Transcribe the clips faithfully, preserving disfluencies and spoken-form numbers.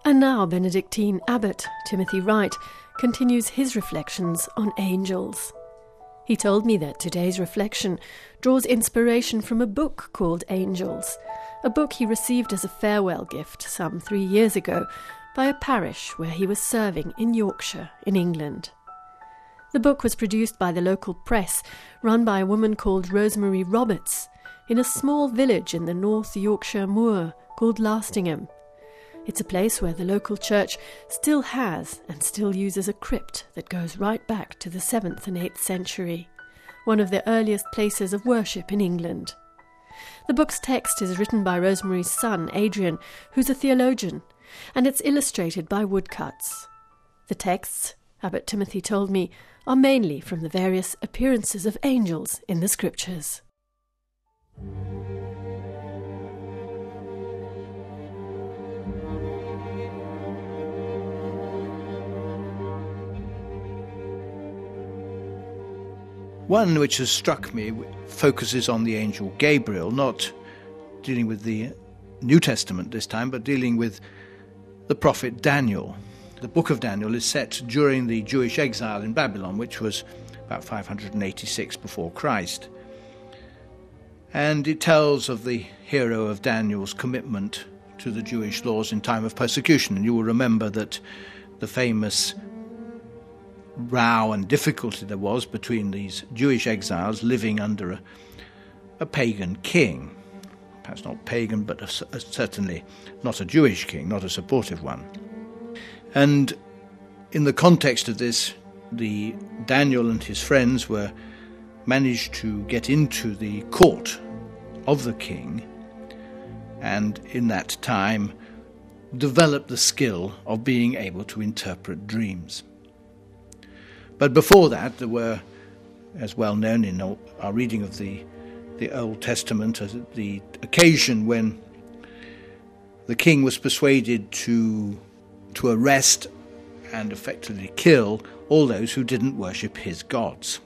And now Benedictine abbot Timothy Wright continues his reflections on angels. He told me that today's reflection draws inspiration from a book called Angels, a book he received as a farewell gift some three years ago by a parish where he was serving in Yorkshire in England. The book was produced by the local press, run by a woman called Rosemary Roberts, in a small village in the North Yorkshire moor called Lastingham. It's a place where the local church still has and still uses a crypt that goes right back to the seventh and eighth century, one of the earliest places of worship in England. The book's text is written by Rosemary's son, Adrian, who's a theologian, and it's illustrated by woodcuts. The texts, Abbot Timothy told me, are mainly from the various appearances of angels in the scriptures. One which has struck me focuses on the angel Gabriel, not dealing with the New Testament this time, but dealing with the prophet Daniel. The book of Daniel is set during the Jewish exile in Babylon, which was about five hundred eighty-six before Christ. And it tells of the hero of Daniel's commitment to the Jewish laws in time of persecution. And you will remember that the famous row and difficulty there was between these Jewish exiles living under a, a pagan king. Perhaps not pagan, but a, a, certainly not a Jewish king, not a supportive one. And in the context of this, the Daniel and his friends were managed to get into the court of the king, and in that time developed the skill of being able to interpret dreams. But before that, there were, as well known in our reading of the, the Old Testament, as the occasion when the king was persuaded to, to arrest and effectively kill all those who didn't worship his gods.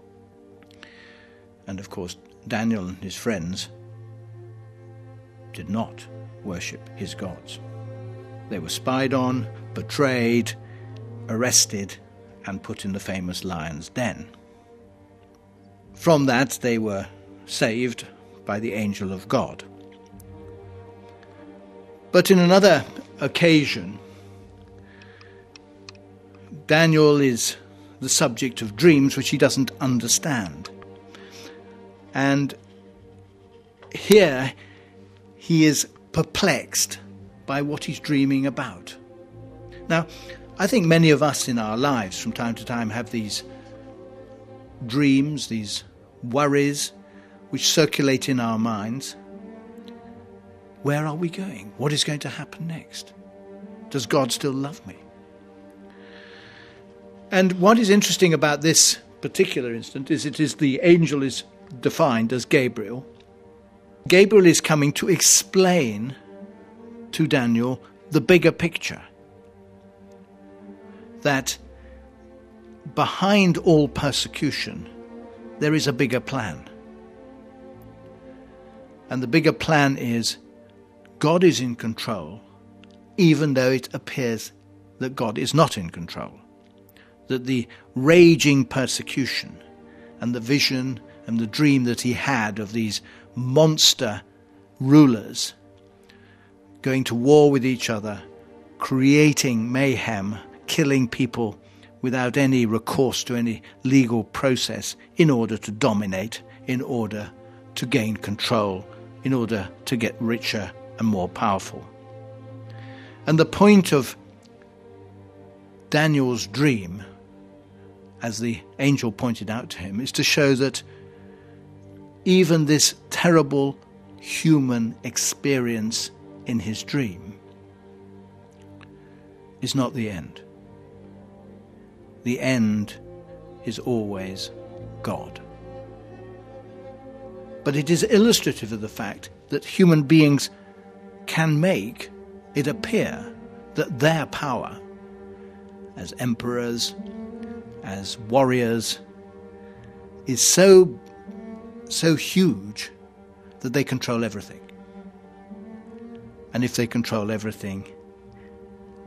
And of course, Daniel and his friends did not worship his gods. They were spied on, betrayed, arrested, and put in the famous lion's den. From that, they were saved by the angel of God. But in another occasion, Daniel is the subject of dreams which he doesn't understand. And here he is perplexed by what he's dreaming about. Now, I think many of us in our lives from time to time have these dreams, these worries, which circulate in our minds. Where are we going? What is going to happen next? Does God still love me? And what is interesting about this particular instance is it is the angel is defined as Gabriel. Gabriel is coming to explain to Daniel the bigger picture. That behind all persecution, there is a bigger plan. And the bigger plan is God is in control, even though it appears that God is not in control. That the raging persecution and the vision and the dream that he had of these monster rulers going to war with each other, creating mayhem, killing people without any recourse to any legal process in order to dominate, in order to gain control, in order to get richer and more powerful. And the point of Daniel's dream, as the angel pointed out to him, is to show that even this terrible human experience in his dream is not the end. The end is always God. But it is illustrative of the fact that human beings can make it appear that their power as emperors, as warriors, is so, so huge that they control everything. And if they control everything,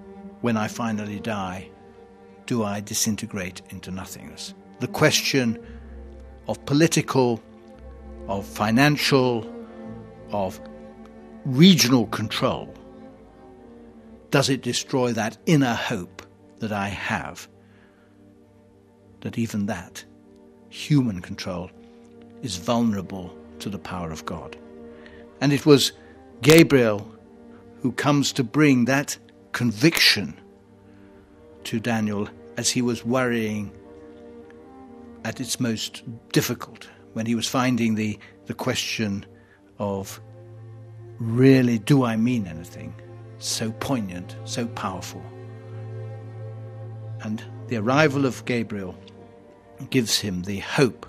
when I finally die, do I disintegrate into nothingness? The question of political, of financial, of regional control, does it destroy that inner hope that I have, that even that human control is vulnerable to the power of God? And it was Gabriel who comes to bring that conviction to Daniel as he was worrying at its most difficult, when he was finding the, the question of, really, do I mean anything? So poignant, so powerful. And the arrival of Gabriel gives him the hope.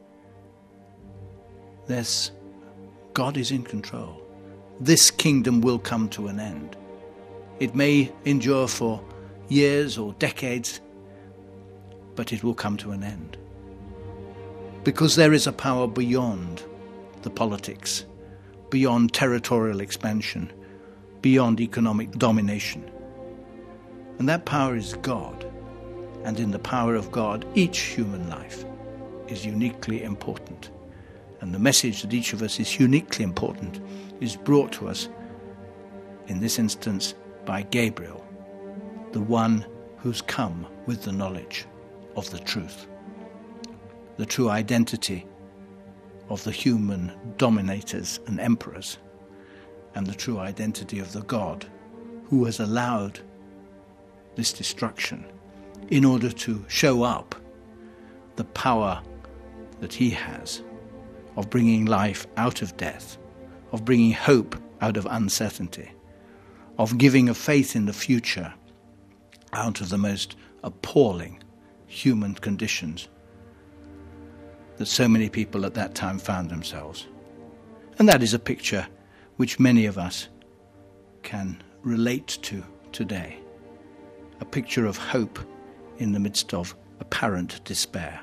This, God is in control. This kingdom will come to an end. It may endure for years or decades, but it will come to an end. Because there is a power beyond the politics, beyond territorial expansion, beyond economic domination. And that power is God. And in the power of God, each human life is uniquely important. And the message that each of us is uniquely important is brought to us, in this instance, by Gabriel, the one who's come with the knowledge of the truth, the true identity of the human dominators and emperors, and the true identity of the God who has allowed this destruction in order to show up the power that he has of bringing life out of death, of bringing hope out of uncertainty, of giving a faith in the future out of the most appalling human conditions that so many people at that time found themselves. And that is a picture which many of us can relate to today. A picture of hope in the midst of apparent despair.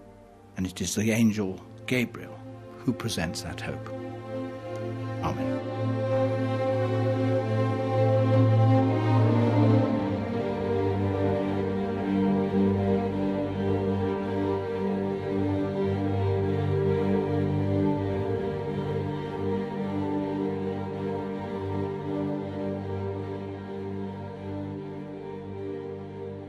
And it is the angel Gabriel who presents that hope. Amen.